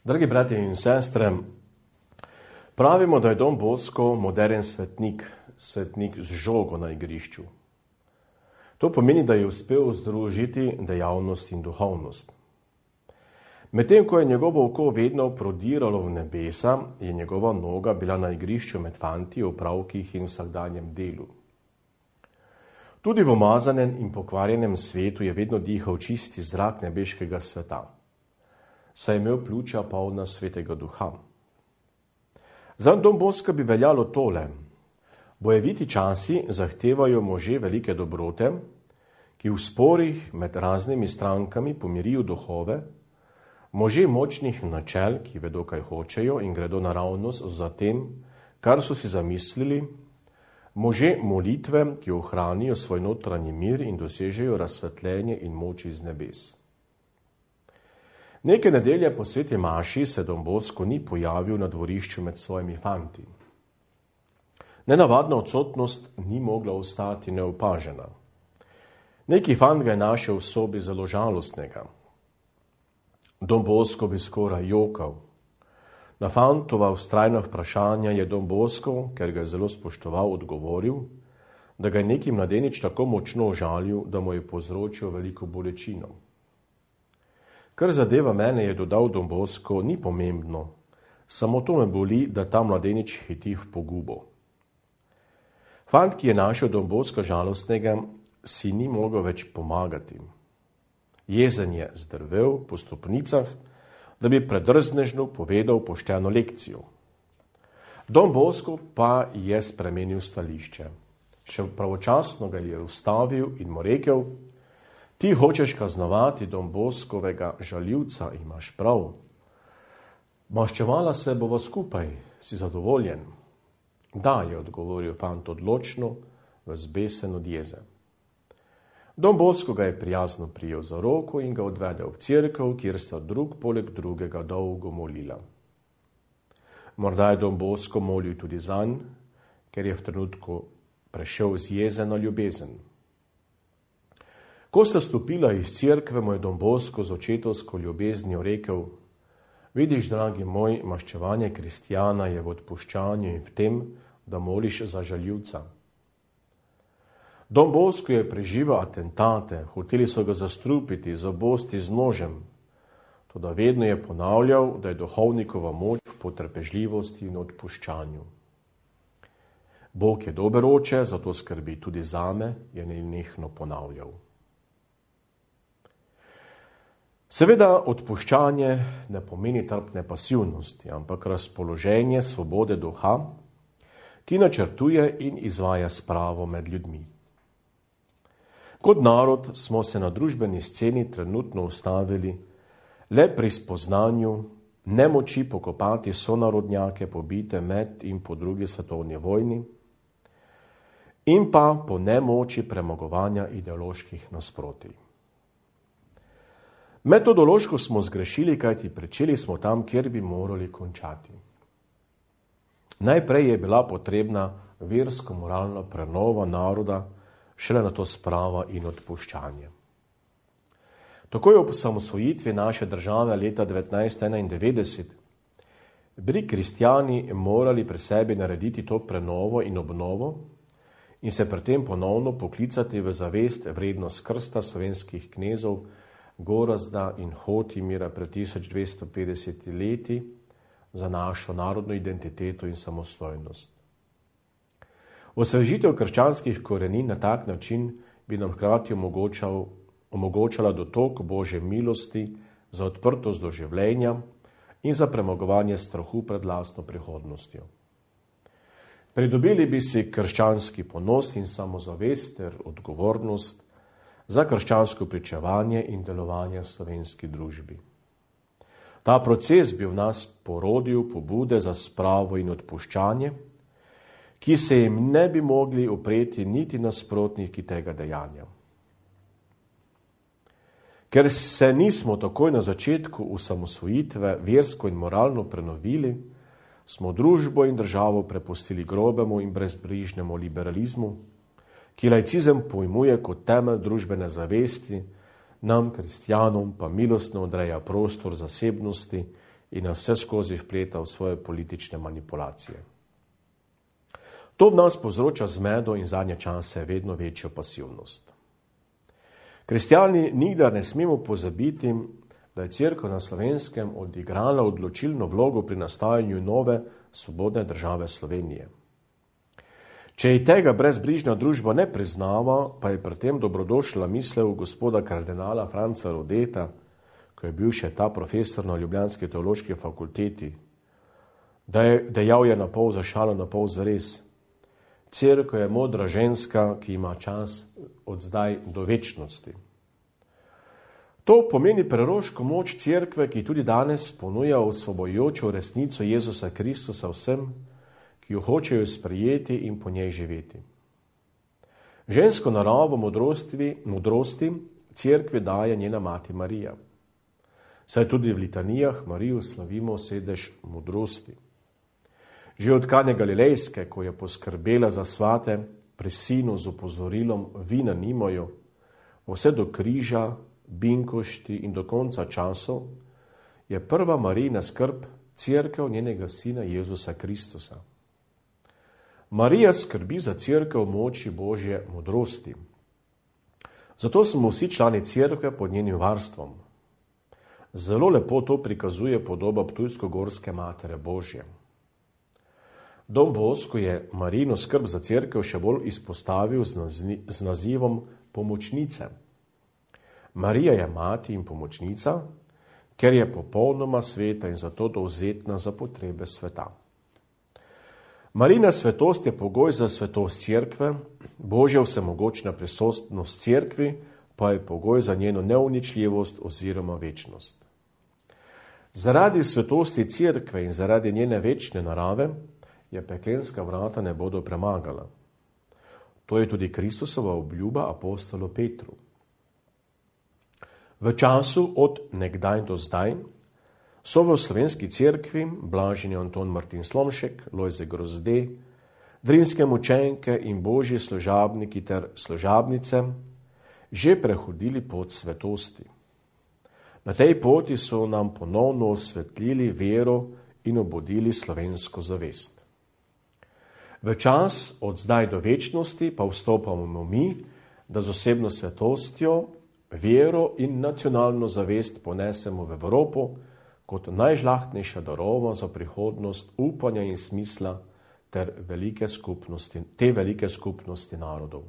Dragi bratje in sestre, pravimo, da je Don Bosco moderen svetnik, svetnik z žogo na igrišču. To pomeni, da je uspel združiti dejavnost in duhovnost. Medtem ko je njegovo oko vedno prodiralo v nebesa, je njegova noga bila na igrišču med fanti, opravkih in vsakdanjem delu. Tudi v umazanem in pokvarjenem svetu je vedno dihal čisti zrak nebeškega sveta, saj je imel pljuča polna svetega duha. Za Don Bosca bi veljalo tole: bojeviti časi zahtevajo može velike dobrote, ki v sporih med raznimi strankami pomirijo duhove, može močnih načel, ki vedo, kaj hočejo in gredo naravnost za tem, kar so si zamislili, može molitve, ki ohranijo svoj notranji mir in dosežejo razsvetljenje in moč iz nebes. Neke nedelje po sveti maši se Don Bosco ni pojavil na dvorišču med svojimi fanti. Nenavadna odsotnost ni mogla ostati neopažena. Neki fant ga je našel v sobi zelo žalostnega. Don Bosco bi skoraj jokal. Na fantova vztrajna vprašanja je Don Bosco, ker ga je zelo spoštoval, odgovoril, da ga je neki mladenič tako močno žalil, da mu je povzročil veliko bolečino. Kar zadeva mene, je dodal Don Bosco, ni pomembno, samo to me boli, da ta mladenič hiti v pogubo. Fant, ki je našel Don Bosca žalostnega, si ni mogel več pomagati. Jezen je zdrvel po stopnicah, da bi predrznežno povedal pošteno lekcijo. Don Bosco pa je spremenil stališče. Še pravočasno ga je ustavil in mu rekel: ti hočeš kaznovati Don Boscovega žaljivca, imaš prav. Maščevala se bova skupaj, si zadovoljen? Da, je odgovoril fant odločno, vzbesen od jeze. Don Bosco ga je prijazno prijel za roko in ga odvedel v cerkev, kjer sta drug poleg drugega dolgo molila. Morda je Don Bosco molil tudi zanj, ker je v trenutku prešel z jeze na ljubezen. Ko sta stopila iz cerkve, mu je Don Bosco z očetovsko ljubeznijo rekel: vidiš, dragi moj, maščevanje kristjana je v odpuščanju in v tem, da moliš za žaljivca. Don Bosco je preživel atentate, hoteli so ga zastrupiti, zabosti z nožem, toda vedno je ponavljal, da je duhovnikova moč v potrpežljivosti in odpuščanju. Bog je dober oče, zato skrbi tudi zame, je nenehno ponavljal. Seveda odpuščanje ne pomeni trpne pasivnosti, ampak razpoloženje svobode duha, ki načrtuje in izvaja spravo med ljudmi. Kot narod smo se na družbeni sceni trenutno ustavili le pri spoznanju nemoči pokopati sonarodnjake pobite med in po drugi svetovni vojni in pa po nemoči premagovanja ideoloških nasprotij. Metodološko smo zgrešili, kajti pričeli smo tam, kjer bi morali končati. Najprej je bila potrebna versko-moralna prenova naroda, šele nato sprava in odpuščanje. Takoj ob osamosvojitvi naše države leta 1991 bi kristjani morali pri sebi narediti to prenovo in obnovo in se pri tem ponovno poklicati v zavest vrednost krsta slovenskih knezov Gorazda in Hotimira pred 1250 leti za našo narodno identiteto in samostojnost. Osvežitev krščanskih korenin na tak način bi nam hkrati omogočala dotok Božje milosti za odprtost do življenja in za premagovanje strahu pred lastno prihodnostjo. Pridobili bi si krščanski ponos in samozavest ter odgovornost za krščansko pričevanje in delovanje v slovenski družbi. Ta proces bi v nas porodil pobude za spravo in odpuščanje, ki se jim ne bi mogli upreti niti nasprotniki tega dejanja. Ker se nismo takoj na začetku osamosvojitve versko in moralno prenovili, smo družbo in državo prepustili grobemu in brezbrižnemu liberalizmu, ki laicizem pojmuje kot temelj družbene zavesti, nam, kristjanom, pa milostno odreja prostor zasebnosti in nas vse skozi vpleta v svoje politične manipulacije. To v nas povzroča zmedo in zadnje čase vedno večjo pasivnost. Kristjani nikdar ne smemo pozabiti, da je Cerkev na Slovenskem odigrala odločilno vlogo pri nastajanju nove svobodne države Slovenije. Če ji tega brezbrižna družba ne priznava, pa je pri tem dobrodošla misel gospoda kardinala Franca Rodeta, ko je bil še ta profesor na ljubljanski teološki fakulteti, da je dejal je na pol za šalo, na pol za res. Cerkev je modra ženska, ki ima čas od zdaj do večnosti. To pomeni preroško moč Cerkve, ki tudi danes ponuja osvobojujočo resnico Jezusa Kristusa vsem, ki jo hočejo sprejeti in po njej živeti. Žensko naravo modrosti Cerkvi daje njena mati Marija. Saj tudi v litanijah Marijo slavimo sedež modrosti. Že od Kane Galilejske, ko je poskrbela za svate, pri sinu z opozorilom vina nimajo, vse do križa, binkošti in do konca časov, je prva Marijina skrb Cerkev njenega sina Jezusa Kristusa. Marija skrbi za Cerkev v moči Božje modrosti. Zato smo vsi člani Cerkve pod njenim varstvom. Zelo lepo to prikazuje podoba ptujsko-gorske Matere Božje. Don Bosco je Marijino skrb za Cerkev še bolj izpostavil z nazivom pomočnice. Marija je mati in pomočnica, ker je popolnoma sveta in zato dovzetna za potrebe sveta. Marijina svetost je pogoj za svetost Cerkve, Božja vsemogočna prisotnost Cerkvi pa je pogoj za njeno neuničljivost oziroma večnost. Zaradi svetosti Cerkve in zaradi njene večne narave je peklenska vrata ne bodo premagala. To je tudi Kristusova obljuba apostolu Petru. V času od nekdaj do zdaj so v slovenski cerkvi blaženi Anton Martin Slomšek, Lojze Grozde, drinske mučenke in božji služabniki ter služabnice že prehodili pot svetosti. Na tej poti so nam ponovno osvetlili vero in obudili slovensko zavest. V čas od zdaj do večnosti pa vstopamo mi, da z osebno svetostjo, vero in nacionalno zavest ponesemo v Evropo kot najžlahtnejša darova za prihodnost upanja in smisla te velike skupnosti narodov.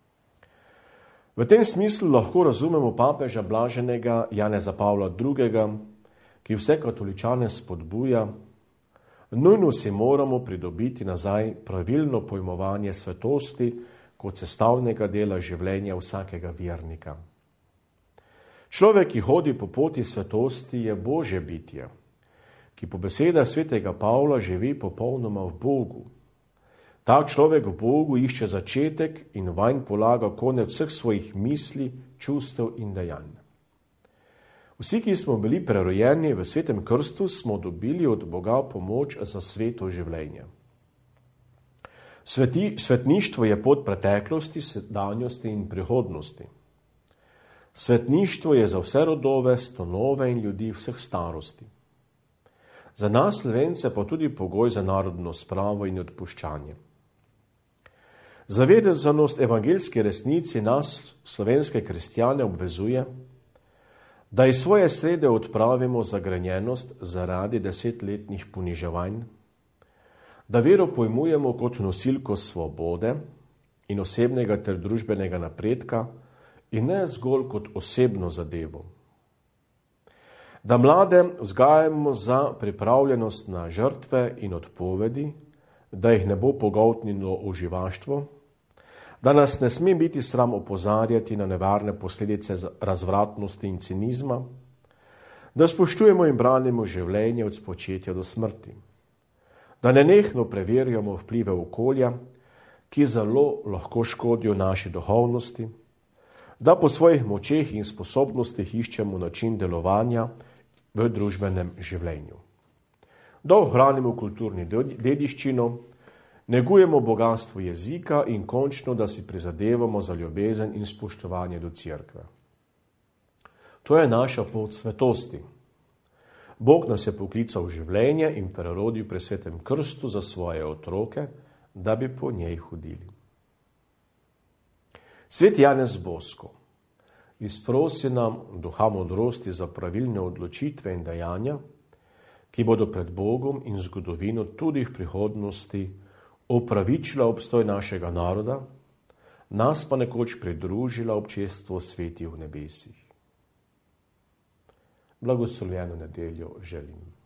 V tem smislu lahko razumemo papeža blaženega Janeza Pavla II., ki vse katoličane spodbuja: nujno si moramo pridobiti nazaj pravilno pojmovanje svetosti kot sestavnega dela življenja vsakega vernika. Človek, ki hodi po poti svetosti, je Božje bitje, ki po besedah svetega Pavla živi popolnoma v Bogu. Ta človek v Bogu išče začetek in vanj polaga konec vseh svojih misli, čustev in dejanj. Vsi, ki smo bili prerojeni v svetem krstu, smo dobili od Boga pomoč za sveto življenje. Svetništvo je pot preteklosti, sedanjosti in prihodnosti. Svetništvo je za vse rodove, stanove in ljudi vseh starosti. Za nas Slovence pa tudi pogoj za narodno spravo in odpuščanje. Zavezanost evangeljske resnici nas, slovenske kristjane, obvezuje, da iz svoje srede odpravimo zagrenjenost zaradi 10-letnih poniževanj, da vero pojmujemo kot nosilko svobode in osebnega ter družbenega napredka in ne zgolj kot osebno zadevo. Da mlade vzgajamo za pripravljenost na žrtve in odpovedi, da jih ne bo pogoltnilo uživaštvo, da nas ne sme biti sram opozarjati na nevarne posledice razvratnosti in cinizma, da spoštujemo in branimo življenje od spočetja do smrti, da nenehno preverjamo vplive okolja, ki zelo lahko škodijo naši duhovnosti, da po svojih močeh in sposobnostih iščemo način delovanja v družbenem življenju. Da ohranimo kulturni dediščino, negujemo bogatstvo jezika in končno, da si prizadevamo za ljubezen in spoštovanje do cerkve. To je naša pot svetosti. Bog nas je poklical v življenje in prerodil pri svetem krstu za svoje otroke, da bi po njej hodili. Sveti Janez Bosko izprosi nam duha modrosti za pravilne odločitve in dejanja, ki bodo pred Bogom in zgodovino tudi v prihodnosti opravičila obstoj našega naroda, nas pa nekoč pridružila občestvo svetih v nebesih. Blagoslovljeno nedeljo želim.